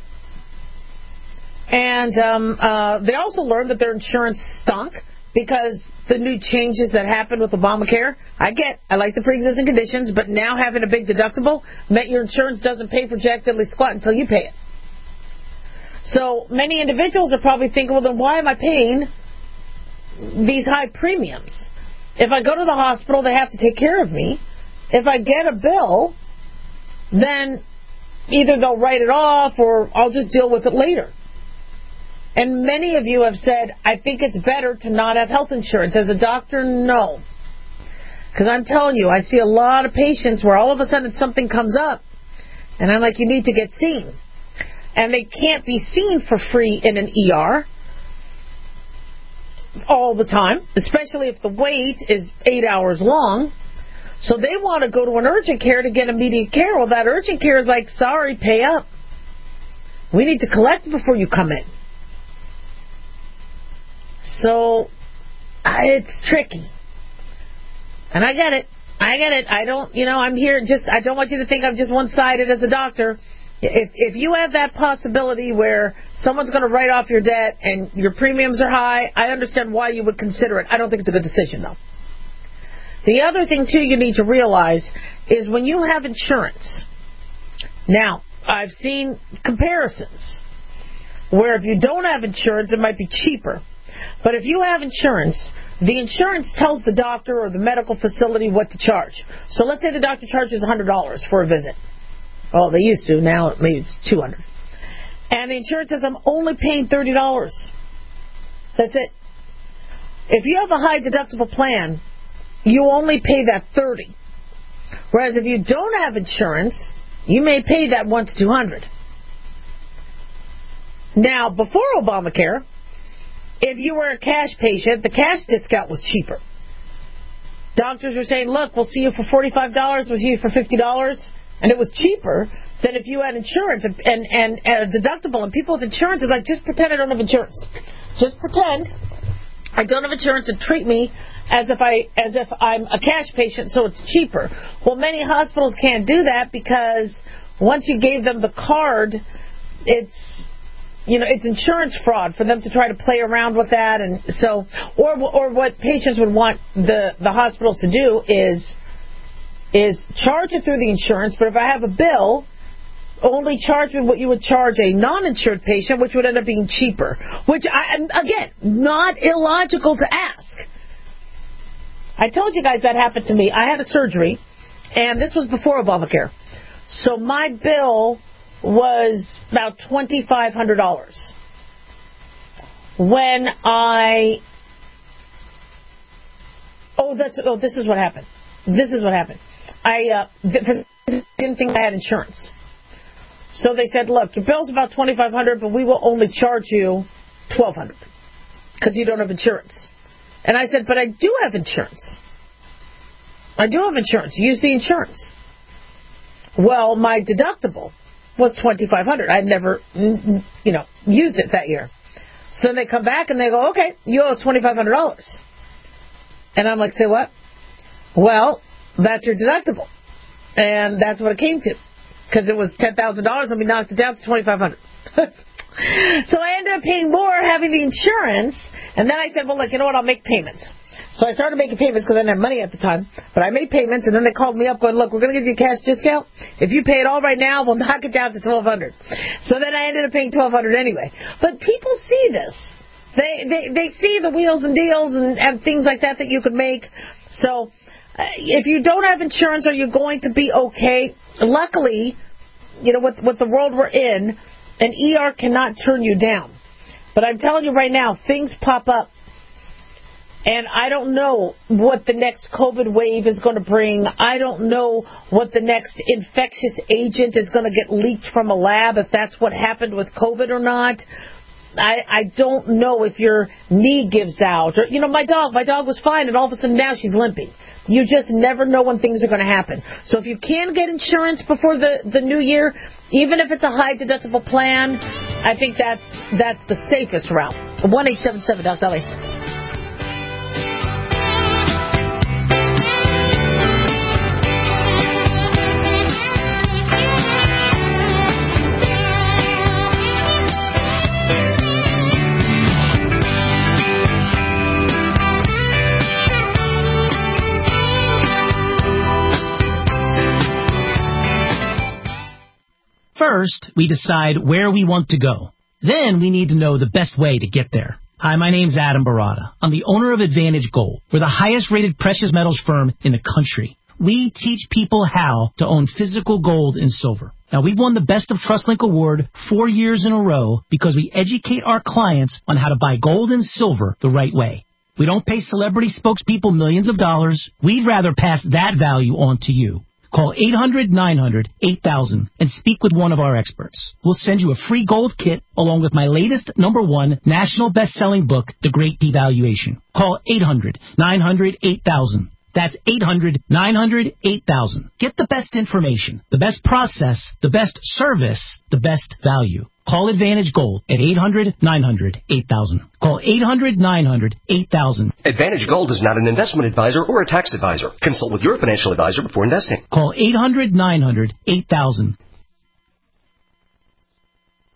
And um, uh, they also learned that their insurance stunk because the new changes that happened with Obamacare. I get, I like the pre-existing conditions, but now having a big deductible meant your insurance doesn't pay for jack diddly squat until you pay it. So many individuals are probably thinking, well, then why am I paying these high premiums? If I go to the hospital, they have to take care of me. If I get a bill, then either they'll write it off or I'll just deal with it later. And many of you have said, I think it's better to not have health insurance. As a doctor, no. Because I'm telling you, I see a lot of patients where all of a sudden something comes up, and I'm like, you need to get seen. And they can't be seen for free in an E R all the time, especially if the wait is eight hours long. So they want to go to an urgent care to get immediate care. Well, that urgent care is like, sorry, pay up. We need to collect before you come in. So it's tricky. And I get it. I get it. I don't, you know, I'm here just, I don't want you to think I'm just one-sided as a doctor. If if you have that possibility where someone's going to write off your debt and your premiums are high, I understand why you would consider it. I don't think it's a good decision, though. The other thing, too, you need to realize is when you have insurance. Now, I've seen comparisons where if you don't have insurance, it might be cheaper. But if you have insurance, the insurance tells the doctor or the medical facility what to charge. So let's say the doctor charges one hundred dollars for a visit. Well, they used to. Now maybe it's two hundred dollars. And the insurance says I'm only paying thirty dollars. That's it. If you have a high deductible plan, you only pay that thirty dollars. Whereas if you don't have insurance, you may pay that one to two hundred dollars. Now, before Obamacare, if you were a cash patient, the cash discount was cheaper. Doctors were saying, look, we'll see you for forty-five dollars, we'll see you for fifty dollars, and it was cheaper than if you had insurance and, and, and, and a deductible. And people with insurance is like, just pretend I don't have insurance. Just pretend I don't have insurance and treat me as if I as if I'm a cash patient, so it's cheaper. Well, many hospitals can't do that because once you gave them the card, it's you know it's insurance fraud for them to try to play around with that. And so, or or what patients would want the the hospitals to do is is charge it through the insurance. But if I have a bill, only charge me what you would charge a non-insured patient, which would end up being cheaper. Which, I, again, not illogical to ask. I told you guys that happened to me. I had a surgery, and this was before Obamacare. So my bill was about twenty-five hundred dollars. When I... Oh, that's. Oh, this is what happened. This is what happened. I uh, didn't think I had insurance. So they said, look, your bill's about twenty-five hundred dollars, but we will only charge you twelve hundred dollars because you don't have insurance. And I said, but I do have insurance. I do have insurance. Use the insurance. Well, my deductible was twenty-five hundred dollars. I'd never, you know, used it that year. So then they come back and they go, okay, you owe us twenty-five hundred dollars. And I'm like, say what? Well, that's your deductible. And that's what it came to. Because it was ten thousand dollars and we knocked it down to twenty-five hundred dollars. So I ended up paying more having the insurance. And then I said, well, look, you know what, I'll make payments. So I started making payments because I didn't have money at the time. But I made payments, and then they called me up going, look, we're going to give you a cash discount. If you pay it all right now, we'll knock it down to twelve hundred dollars. So then I ended up paying twelve hundred dollars anyway. But people see this. They they, they see the wheels and deals and, and things like that that you could make. So uh, if you don't have insurance, are you going to be okay? Luckily, you know, with, with the world we're in, an E R cannot turn you down. But I'm telling you right now, things pop up. And I don't know what the next COVID wave is going to bring. I don't know what the next infectious agent is going to get leaked from a lab, if that's what happened with COVID or not. I, I don't know if your knee gives out. Or, you know, my dog, my dog was fine, and all of a sudden now she's limping. You just never know when things are going to happen. So if you can get insurance before the, the new year, even if it's a high deductible plan, I think that's that's the safest route. one eight seven seven Doc Dolly. First, we decide where we want to go. Then we need to know the best way to get there. Hi, my name's Adam Barada. I'm the owner of Advantage Gold. We're the highest-rated precious metals firm in the country. We teach people how to own physical gold and silver. Now, we've won the Best of TrustLink Award four years in a row because we educate our clients on how to buy gold and silver the right way. We don't pay celebrity spokespeople millions of dollars. We'd rather pass that value on to you. Call eight hundred nine hundred eight thousand and speak with one of our experts. We'll send you a free gold kit along with my latest number one national best-selling book, The Great Devaluation. Call eight hundred nine hundred eight thousand. That's eight hundred nine hundred eight thousand. Get the best information, the best process, the best service, the best value. Call Advantage Gold at eight hundred nine hundred eight thousand. Call eight hundred nine hundred eight thousand. Advantage Gold is not an investment advisor or a tax advisor. Consult with your financial advisor before investing. Call eight hundred nine hundred eight thousand.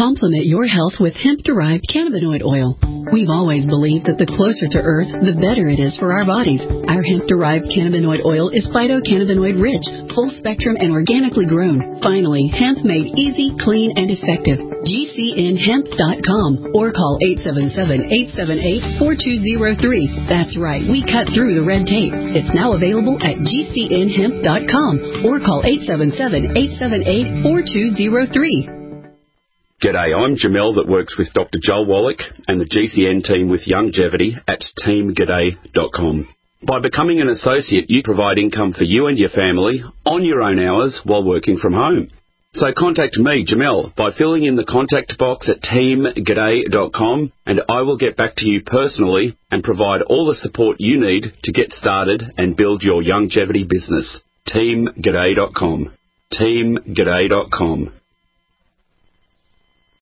Complement your health with hemp-derived cannabinoid oil. We've always believed that the closer to Earth, the better it is for our bodies. Our hemp-derived cannabinoid oil is phytocannabinoid rich, full spectrum, and organically grown. Finally, hemp made easy, clean, and effective. G C N hemp dot com or call eight seven seven, eight seven eight, four two zero three. That's right, we cut through the red tape. It's now available at G C N hemp dot com or call eight seven seven, eight seven eight, four two zero three. G'day, I'm Jamel that works with Doctor Joel Wallach and the G C N team with Longevity at team g'day dot com. By becoming an associate, you provide income for you and your family on your own hours while working from home. So contact me, Jamel, by filling in the contact box at team g'day dot com, and I will get back to you personally and provide all the support you need to get started and build your longevity business. team g'day dot com. team g'day dot com.